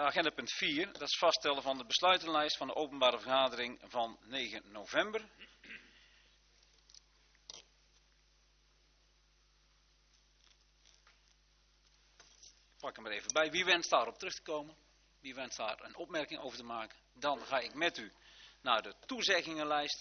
agenda punt 4, dat is vaststellen van de besluitenlijst van de openbare vergadering van 9 november. Ik pak hem er even bij. Wie wenst daarop terug te komen? Wie wenst daar een opmerking over te maken? Dan ga ik met u naar de toezeggingenlijst.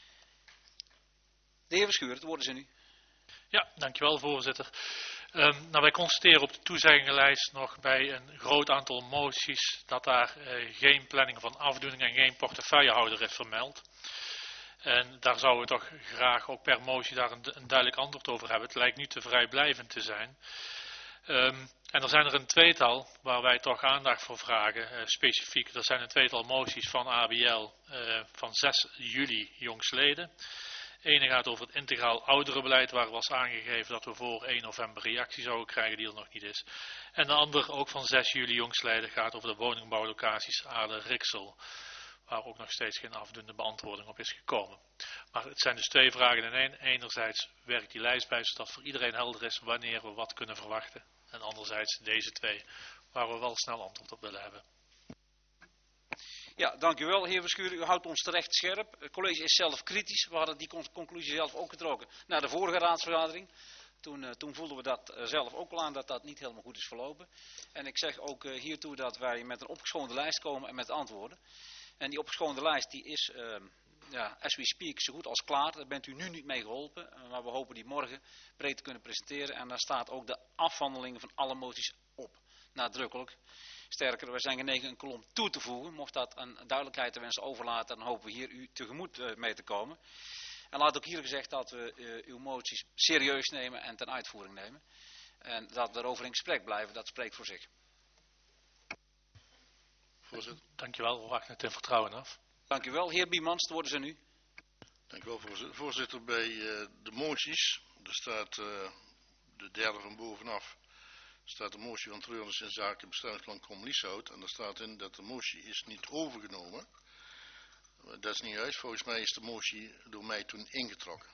De heer Verschuur, het woord is aan u. Ja, dankjewel voorzitter. Wij constateren op de toezeggingenlijst nog bij een groot aantal moties dat daar geen planning van afdoening en geen portefeuillehouder is vermeld. En daar zouden we toch graag ook per motie daar een duidelijk antwoord over hebben. Het lijkt nu te vrijblijvend te zijn. En er zijn er een tweetal waar wij toch aandacht voor vragen, specifiek. Er zijn een tweetal moties van ABL van 6 juli jongstleden. Ene gaat over het integraal ouderenbeleid, waar was aangegeven dat we voor 1 november reactie zouden krijgen die er nog niet is. En de ander, ook van 6 juli jongstleden, gaat over de woningbouwlocaties Aarde-Riksel, waar ook nog steeds geen afdoende beantwoording op is gekomen. Maar het zijn dus twee vragen in één. Enerzijds werkt die lijst bij, zodat voor iedereen helder is wanneer we wat kunnen verwachten. En anderzijds deze twee, waar we wel snel antwoord op willen hebben. Ja, dank u wel, heer Verschuur. U houdt ons terecht scherp. Het college is zelf kritisch. We hadden die conclusie zelf ook getrokken na de vorige raadsvergadering. Toen voelden we dat zelf ook al aan dat dat niet helemaal goed is verlopen. En ik zeg ook hiertoe dat wij met een opgeschoonde lijst komen en met antwoorden. En die opgeschoonde lijst die is, as we speak, zo goed als klaar. Daar bent u nu niet mee geholpen. Maar we hopen die morgen breed te kunnen presenteren. En daar staat ook de afhandeling van alle moties op. Nadrukkelijk. Sterker, we zijn genegen een kolom toe te voegen. Mocht dat een duidelijkheid te wensen overlaten, dan hopen we hier u tegemoet mee te komen. En laat ook hier gezegd dat we uw moties serieus nemen en ten uitvoering nemen. En dat we erover in gesprek blijven, dat spreekt voor zich. Voorzitter. Dankjewel, we wachten het in vertrouwen af. Dank u wel. Heer Biemans, het woord is aan u. Dank u wel, voorzitter. Voorzitter, bij de moties, er staat de derde van bovenaf, staat de motie van Treurnis in zaken bestemmingsplan Krom-Lieshout. En daar staat in dat de motie is niet overgenomen. Dat is niet juist. Volgens mij is de motie door mij toen ingetrokken.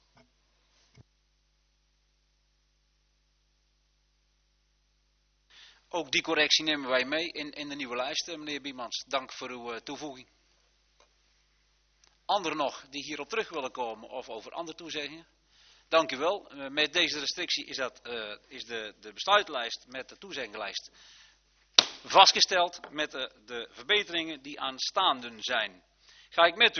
Ook die correctie nemen wij mee in de nieuwe lijst, meneer Biemans. Dank voor uw toevoeging. Anderen nog die hierop terug willen komen of over andere toezeggingen? Dank u wel. Met deze restrictie is de besluitlijst met de toezeggingenlijst vastgesteld met de verbeteringen die aanstaande zijn. Ga ik met u